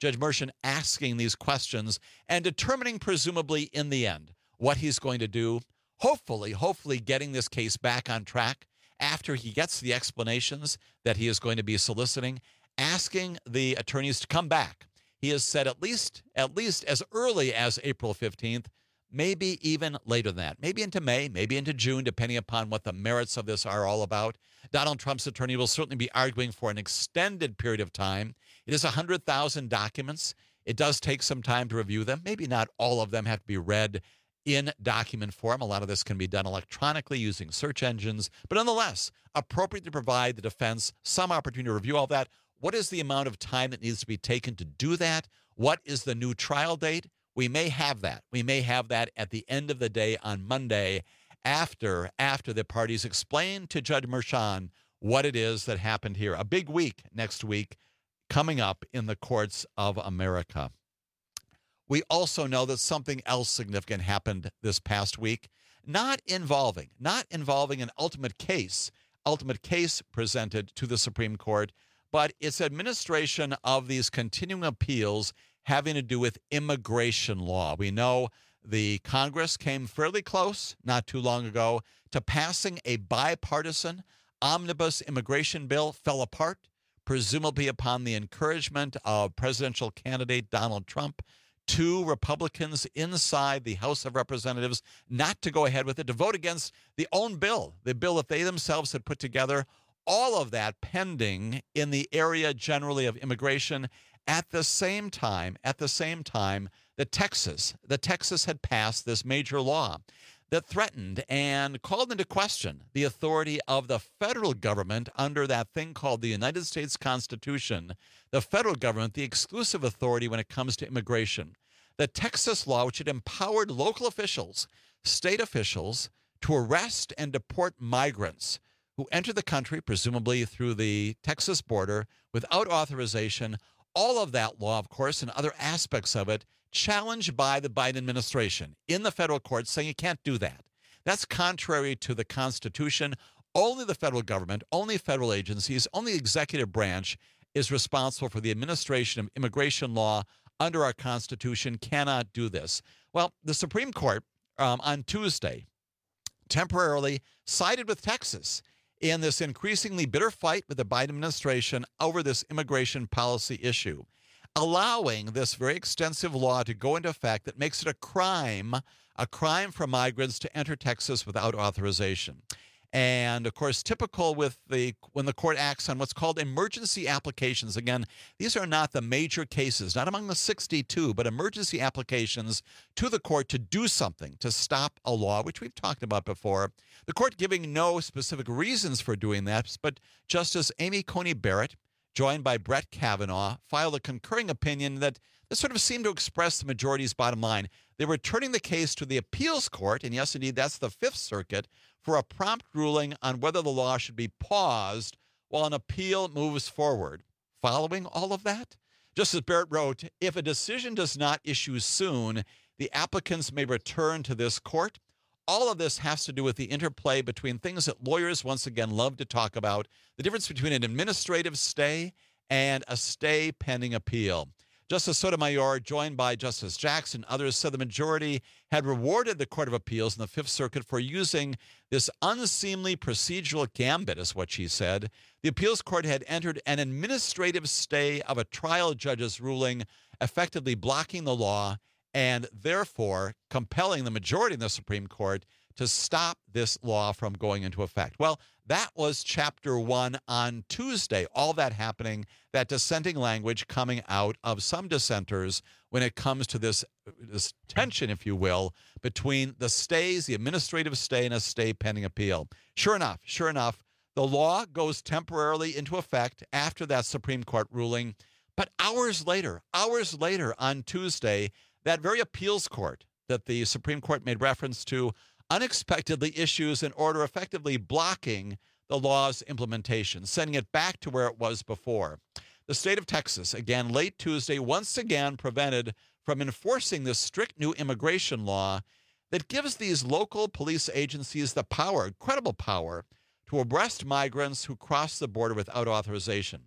Judge Mershon asking these questions and determining, presumably in the end, what he's going to do. Hopefully, hopefully getting this case back on track after he gets the explanations that he is going to be soliciting, asking the attorneys to come back. He has said at least, at least as early as April fifteenth, maybe even later than that, maybe into May, maybe into June, depending upon what the merits of this are all about. Donald Trump's attorney will certainly be arguing for an extended period of time. It is one hundred thousand documents. It does take some time to review them. Maybe not all of them have to be read in document form. A lot of this can be done electronically using search engines, but nonetheless, appropriate to provide the defense some opportunity to review all that. What is the amount of time that needs to be taken to do that? What is the new trial date? We may have that. We may have that at the end of the day on Monday after, after the parties explain to Judge Mershon what it is that happened here. A big week next week coming up in the courts of America. We also know that something else significant happened this past week, not involving, not involving an ultimate case, ultimate case presented to the Supreme Court, but its administration of these continuing appeals having to do with immigration law. We know the Congress came fairly close not too long ago to passing a bipartisan omnibus immigration bill, fell apart, presumably upon the encouragement of presidential candidate Donald Trump. Two Republicans inside the House of Representatives not to go ahead with it, to vote against the own bill, the bill that they themselves had put together. All of that pending in the area generally of immigration. At the same time, at the same time, the Texas, the Texas had passed this major law that threatened and called into question the authority of the federal government under that thing called the United States Constitution, the federal government, the exclusive authority when it comes to immigration. The Texas law, which had empowered local officials, state officials, to arrest and deport migrants who enter the country, presumably through the Texas border, without authorization. All of that law, of course, and other aspects of it, challenged by the Biden administration in the federal courts, saying you can't do that. That's contrary to the Constitution. Only the federal government, only federal agencies, only the executive branch is responsible for the administration of immigration law under our Constitution, cannot do this. Well, the Supreme Court um, on Tuesday temporarily sided with Texas in this increasingly bitter fight with the Biden administration over this immigration policy issue, allowing this very extensive law to go into effect that makes it a crime, a crime for migrants to enter Texas without authorization. And, of course, typical with the when the court acts on what's called emergency applications. Again, these are not the major cases, not among the sixty-two, but emergency applications to the court to do something, to stop a law, which we've talked about before. The court giving no specific reasons for doing that, but Justice Amy Coney Barrett, joined by Brett Kavanaugh, filed a concurring opinion that this sort of seemed to express the majority's bottom line. They were turning the case to the appeals court, and yes, indeed, that's the Fifth Circuit, for a prompt ruling on whether the law should be paused while an appeal moves forward. Following all of that, Justice Barrett wrote, if a decision does not issue soon, the applicants may return to this court. All of this has to do with the interplay between things that lawyers, once again, love to talk about, the difference between an administrative stay and a stay pending appeal. Justice Sotomayor, joined by Justice Jackson, others said the majority had rewarded the Court of Appeals in the Fifth Circuit for using this unseemly procedural gambit, is what she said. The appeals court had entered an administrative stay of a trial judge's ruling, effectively blocking the law and therefore compelling the majority in the Supreme Court to stop this law from going into effect. Well, that was chapter one on Tuesday, all that happening, that dissenting language coming out of some dissenters when it comes to this, this tension, if you will, between the stays, the administrative stay, and a stay pending appeal. Sure enough, sure enough, the law goes temporarily into effect after that Supreme Court ruling. But hours later, hours later on Tuesday, that very appeals court that the Supreme Court made reference to unexpectedly issues an order effectively blocking the law's implementation, sending it back to where it was before. The state of Texas, again, late Tuesday, once again prevented from enforcing this strict new immigration law that gives these local police agencies the power, incredible power, to arrest migrants who cross the border without authorization.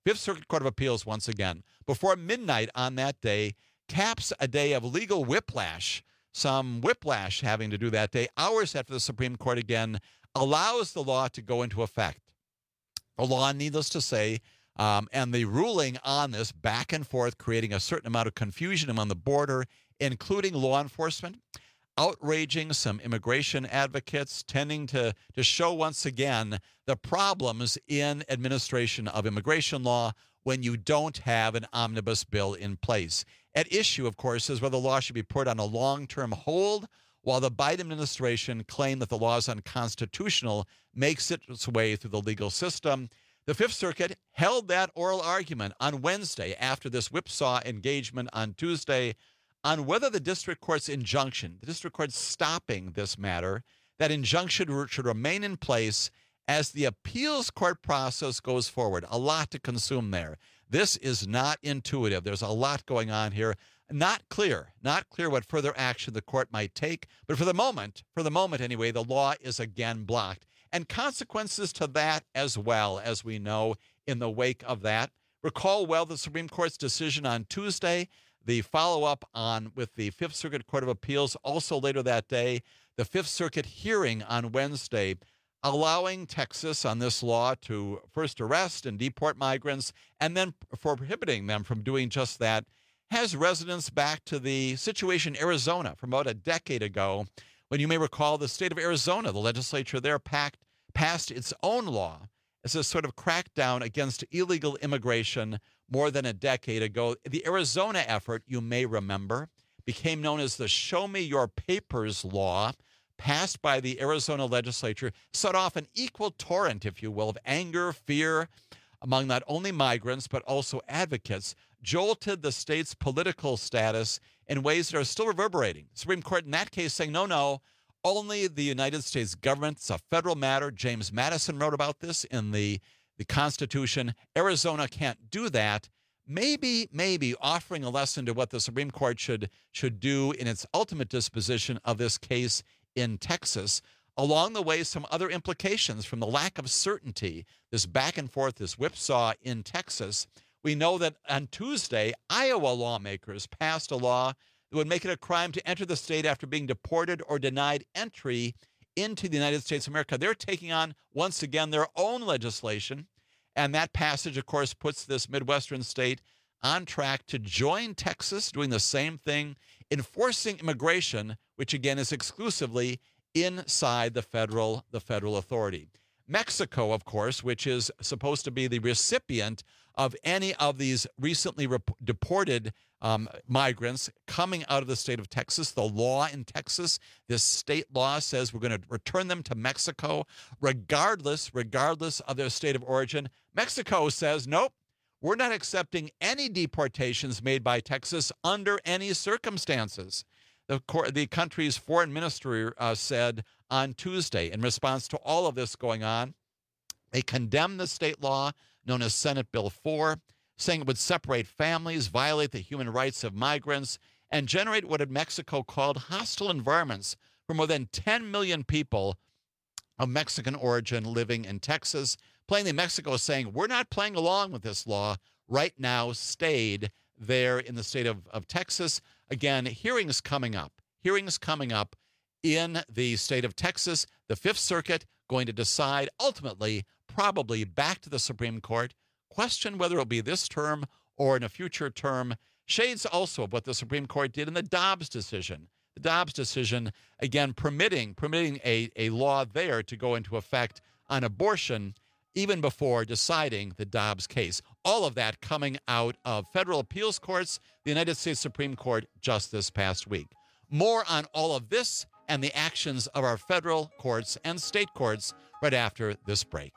Fifth Circuit Court of Appeals, once again, before midnight on that day, caps a day of legal whiplash, some whiplash having to do that day, hours after the Supreme Court again allows the law to go into effect. The law, needless to say, um, and the ruling on this back and forth, creating a certain amount of confusion among the border, including law enforcement, outraging some immigration advocates, tending to, to show once again the problems in administration of immigration law when you don't have an omnibus bill in place. At issue, of course, is whether the law should be put on a long-term hold while the Biden administration claimed that the law is unconstitutional, makes its way through the legal system. The Fifth Circuit held that oral argument on Wednesday after this whipsaw engagement on Tuesday on whether the district court's injunction, the district court stopping this matter, that injunction should remain in place as the appeals court process goes forward. A lot to consume there. This is not intuitive. There's a lot going on here. Not clear, not clear what further action the court might take. But for the moment, for the moment anyway, the law is again blocked. And consequences to that as well, as we know in the wake of that. Recall well the Supreme Court's decision on Tuesday, the follow-up on with the Fifth Circuit Court of Appeals also later that day, the Fifth Circuit hearing on Wednesday, allowing Texas on this law to first arrest and deport migrants and then for prohibiting them from doing just that, has resonance back to the situation in Arizona from about a decade ago, when you may recall the state of Arizona, the legislature there packed, passed its own law as a sort of crackdown against illegal immigration more than a decade ago. The Arizona effort, you may remember, became known as the Show Me Your Papers law, passed by the Arizona legislature, set off an equal torrent, if you will, of anger, fear among not only migrants but also advocates, jolted the state's political status in ways that are still reverberating. The Supreme Court in that case saying, no, no, only the United States government. It's a federal matter. James Madison wrote about this in the, the Constitution. Arizona can't do that. Maybe, maybe offering a lesson to what the Supreme Court should, should do in its ultimate disposition of this case in Texas. Along the way, some other implications from the lack of certainty, this back and forth, this whipsaw in Texas. We know that on Tuesday, Iowa lawmakers passed a law that would make it a crime to enter the state after being deported or denied entry into the United States of America. They're taking on, once again, their own legislation. And that passage, of course, puts this Midwestern state on track to join Texas, doing the same thing, enforcing immigration, which, again, is exclusively inside the federal, the federal authority. Mexico, of course, which is supposed to be the recipient of any of these recently rep- deported um, migrants coming out of the state of Texas. The law in Texas, this state law says we're going to return them to Mexico, regardless, regardless of their state of origin. Mexico says, nope, we're not accepting any deportations made by Texas under any circumstances. The, the country's foreign ministry uh, said on Tuesday, in response to all of this going on, they condemned the state law known as Senate Bill four, saying it would separate families, violate the human rights of migrants, and generate what Mexico called hostile environments for more than ten million people of Mexican origin living in Texas. Plainly, Mexico is saying, we're not playing along with this law. Right now, stayed there in the state of, of Texas. Again, hearings coming up. Hearings coming up in the state of Texas. The Fifth Circuit going to decide ultimately, probably back to the Supreme Court, question whether it'll be this term or in a future term. Shades also of what the Supreme Court did in the Dobbs decision. The Dobbs decision, again, permitting permitting a, a law there to go into effect on abortion even before deciding the Dobbs case. All of that coming out of federal appeals courts, the United States Supreme Court just this past week. More on all of this and the actions of our federal courts and state courts right after this break.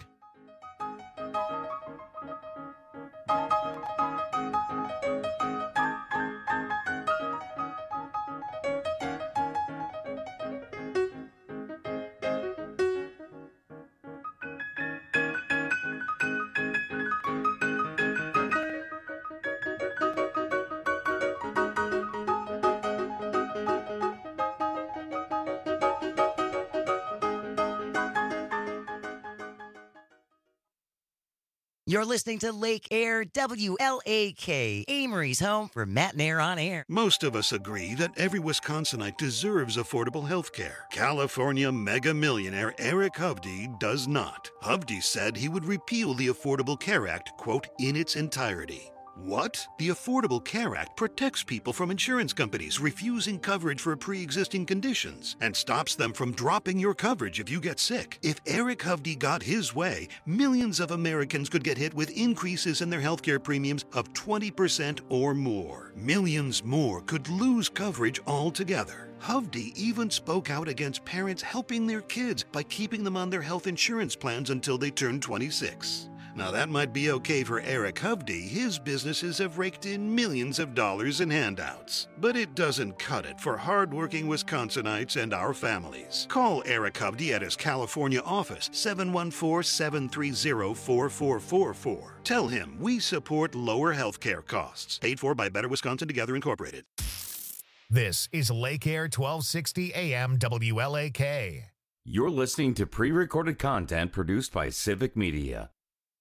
You're listening to Lake Air W L A K, Amory's home for Matt and Air on Air. Most of us agree that every Wisconsinite deserves affordable health care. California mega millionaire Eric Hovde does not. Hovde said he would repeal the Affordable Care Act, quote, in its entirety. What? The Affordable Care Act protects people from insurance companies refusing coverage for pre-existing conditions and stops them from dropping your coverage if you get sick. If Eric Hovde got his way, millions of Americans could get hit with increases in their healthcare premiums of twenty percent or more. Millions more could lose coverage altogether. Hovde even spoke out against parents helping their kids by keeping them on their health insurance plans until they turn twenty-six. Now that might be okay for Eric Hovde. His businesses have raked in millions of dollars in handouts. But it doesn't cut it for hardworking Wisconsinites and our families. Call Eric Hovde at his California office, seven one four, seven three zero, four four four four. Tell him we support lower health care costs. Paid for by Better Wisconsin Together Incorporated. This is Lake Air twelve sixty A M W L A K. You're listening to pre-recorded content produced by Civic Media.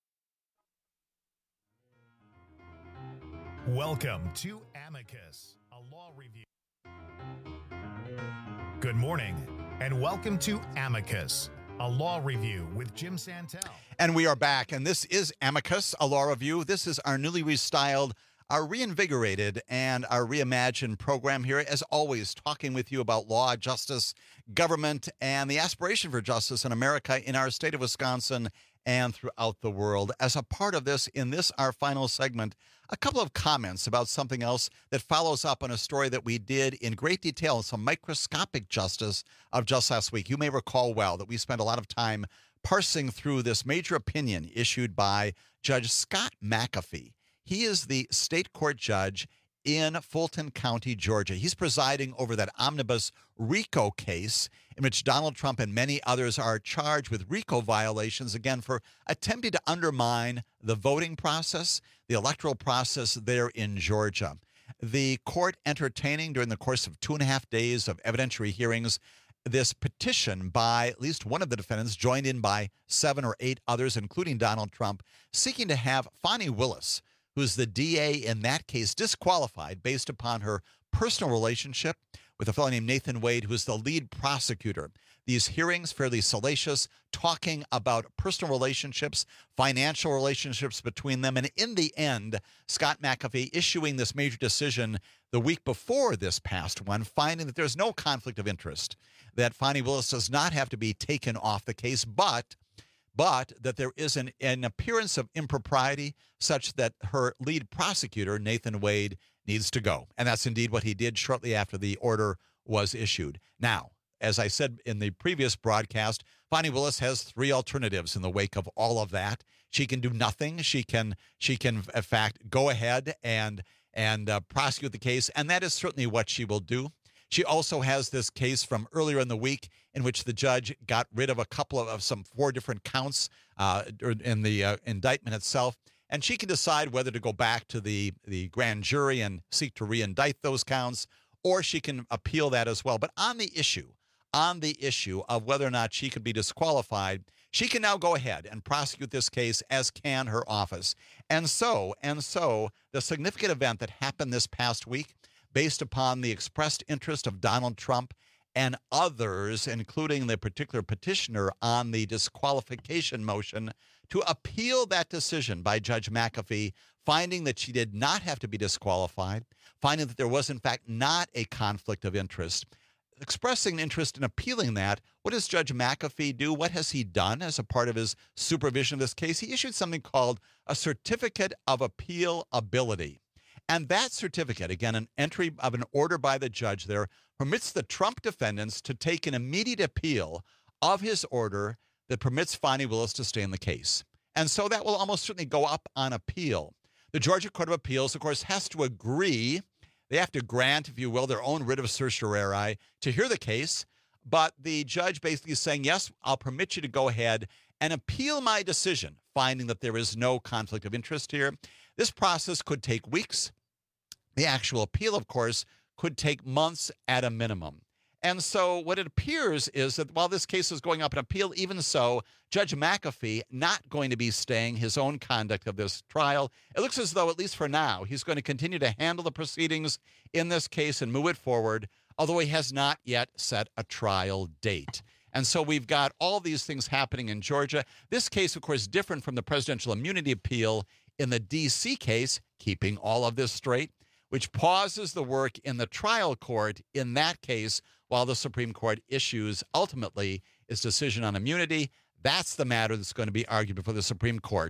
Welcome to Amicus, a law review. Good morning, and welcome to Amicus, a law review with Jim Santel. And we are back, and this is Amicus, a law review. This is our newly restyled, our reinvigorated, and our reimagined program here, as always, talking with you about law, justice, government, and the aspiration for justice in America, in our state of Wisconsin, and throughout the world. As a part of this, in this, our final segment, a couple of comments about something else that follows up on a story that we did in great detail, some microscopic justice of just last week. You may recall well that we spent a lot of time parsing through this major opinion issued by Judge Scott McAfee. He is the state court judge in Fulton County, Georgia. He's presiding over that omnibus RICO case in which Donald Trump and many others are charged with RICO violations, again, for attempting to undermine the voting process, the electoral process there in Georgia. The court entertaining during the course of two and a half days of evidentiary hearings this petition by at least one of the defendants, joined in by seven or eight others, including Donald Trump, seeking to have Fani Willis, who's the D A in that case, disqualified based upon her personal relationship with a fellow named Nathan Wade, who's the lead prosecutor. These hearings, fairly salacious, talking about personal relationships, financial relationships between them. And in the end, Scott McAfee issuing this major decision the week before this past one, finding that there's no conflict of interest, that Fani Willis does not have to be taken off the case, but but that there is an, an appearance of impropriety such that her lead prosecutor, Nathan Wade, needs to go. And that's indeed what he did shortly after the order was issued. Now, as I said in the previous broadcast, Fani Willis has three alternatives in the wake of all of that. She can do nothing. She can, she can in fact, go ahead and, and uh, prosecute the case, and that is certainly what she will do. She also has this case from earlier in the week in which the judge got rid of a couple of, of some four different counts uh, in the uh, indictment itself. And she can decide whether to go back to the, the grand jury and seek to re-indict those counts, or she can appeal that as well. But on the issue, on the issue of whether or not she could be disqualified, she can now go ahead and prosecute this case, as can her office. And so, and so, the significant event that happened this past week, based upon the expressed interest of Donald Trump and others, including the particular petitioner on the disqualification motion, to appeal that decision by Judge McAfee, finding that she did not have to be disqualified, finding that there was, in fact, not a conflict of interest, expressing interest in appealing that. What does Judge McAfee do? What has he done as a part of his supervision of this case? He issued something called a Certificate of Appealability. And that certificate, again, an entry of an order by the judge there, permits the Trump defendants to take an immediate appeal of his order that permits Fani Willis to stay in the case. And so that will almost certainly go up on appeal. The Georgia Court of Appeals, of course, has to agree. They have to grant, if you will, their own writ of certiorari to hear the case. But the judge basically is saying, yes, I'll permit you to go ahead and appeal my decision, finding that there is no conflict of interest here. This process could take weeks. The actual appeal, of course, could take months at a minimum. And so what it appears is that while this case is going up in appeal, even so, Judge McAfee not going to be staying his own conduct of this trial. It looks as though, at least for now, he's going to continue to handle the proceedings in this case and move it forward, although he has not yet set a trial date. And so we've got all these things happening in Georgia. This case, of course, different from the presidential immunity appeal in the D C case, keeping all of this straight, which pauses the work in the trial court in that case while the Supreme Court issues, ultimately, its decision on immunity. That's the matter that's going to be argued before the Supreme Court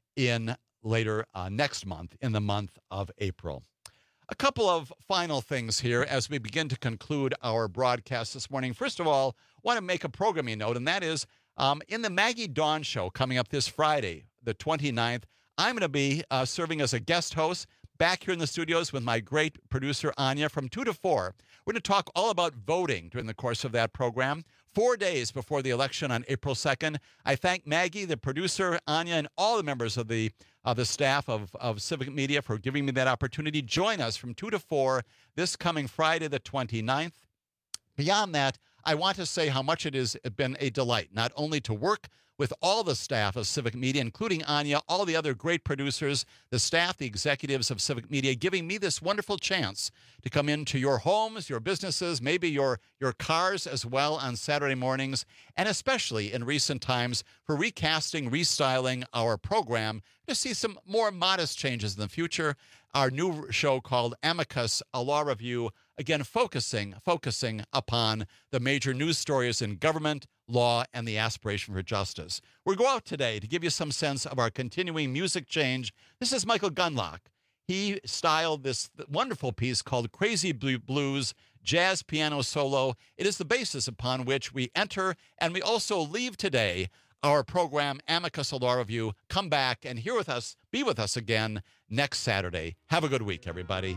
in later uh, next month, in the month of April. A couple of final things here as we begin to conclude our broadcast this morning. First of all, I want to make a programming note, and that is um, in the Maggie Dawn Show coming up this Friday, the twenty-ninth, I'm going to be uh, serving as a guest host back here in the studios with my great producer, Anya, from two to four. We're going to talk all about voting during the course of that program. Four days before the election on April second. I thank Maggie, the producer, Anya, and all the members of the of the staff of, of Civic Media for giving me that opportunity. Join us from two to four this coming Friday, the twenty-ninth. Beyond that, I want to say how much it has been a delight, not only to work with all the staff of Civic Media, including Anya, all the other great producers, the staff, the executives of Civic Media, giving me this wonderful chance to come into your homes, your businesses, maybe your, your cars as well on Saturday mornings, and especially in recent times for recasting, restyling our program to see some more modest changes in the future. Our new show called Amicus, a law review, again, focusing, focusing upon the major news stories in government, law, and the aspiration for justice. We go out today to give you some sense of our continuing music change. This is Michael Gunlock. He styled this wonderful piece called Crazy Blues, Jazz Piano Solo. It is the basis upon which we enter, and we also leave today our program, Amicus, a Law Review. Come back and hear with us, be with us again next Saturday. Have a good week, everybody.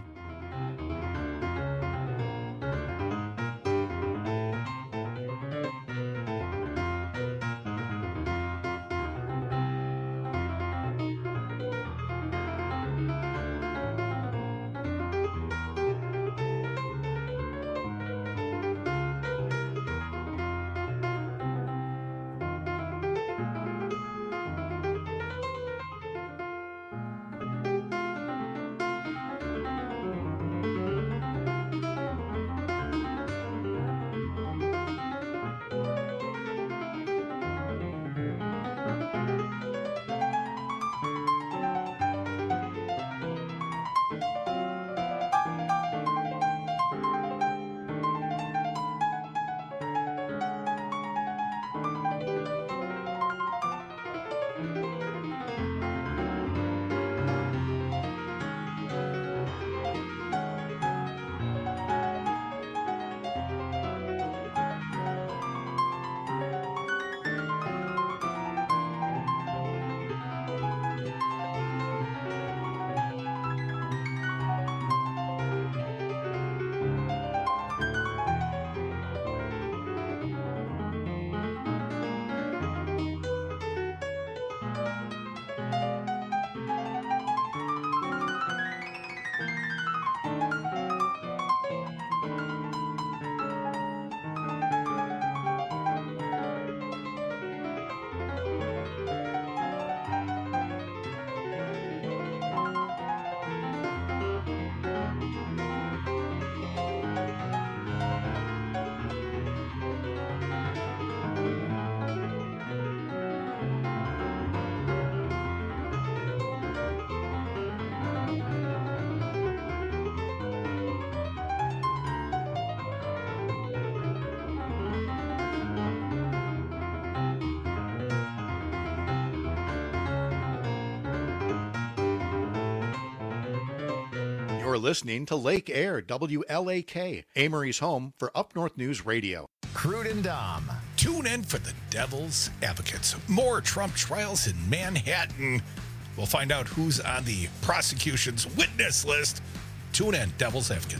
You're listening to Lake Air, W L A K, Amory's home for Up North News Radio. Crude and Dom. Tune in for the Devil's Advocates. More Trump trials in Manhattan. We'll find out who's on the prosecution's witness list. Tune in, Devil's Advocates.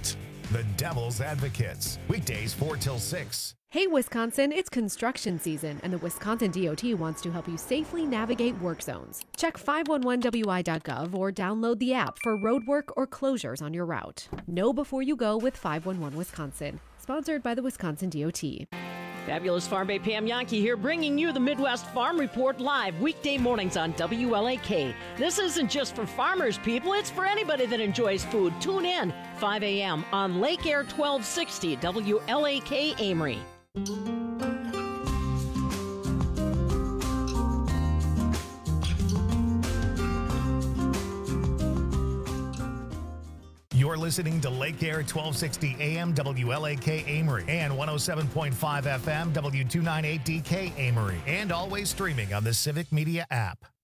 The Devil's Advocates, weekdays four till six. Hey Wisconsin, it's construction season, and the Wisconsin D O T wants to help you safely navigate work zones. Check five one one W I dot gov or download the app for road work or closures on your route. Know before you go with five one one Wisconsin, sponsored by the Wisconsin D O T. Fabulous Farm Bay Pam Yankee here, bringing you the Midwest Farm Report live weekday mornings on W L A K. This isn't just for farmers, people. It's for anybody that enjoys food. Tune in five a.m. on Lake Air twelve sixty W L A K Amory. You're listening to Lake Air twelve sixty A M W L A K Amory and one oh seven point five F M W two ninety-eight D K Amory, and always streaming on the Civic Media app.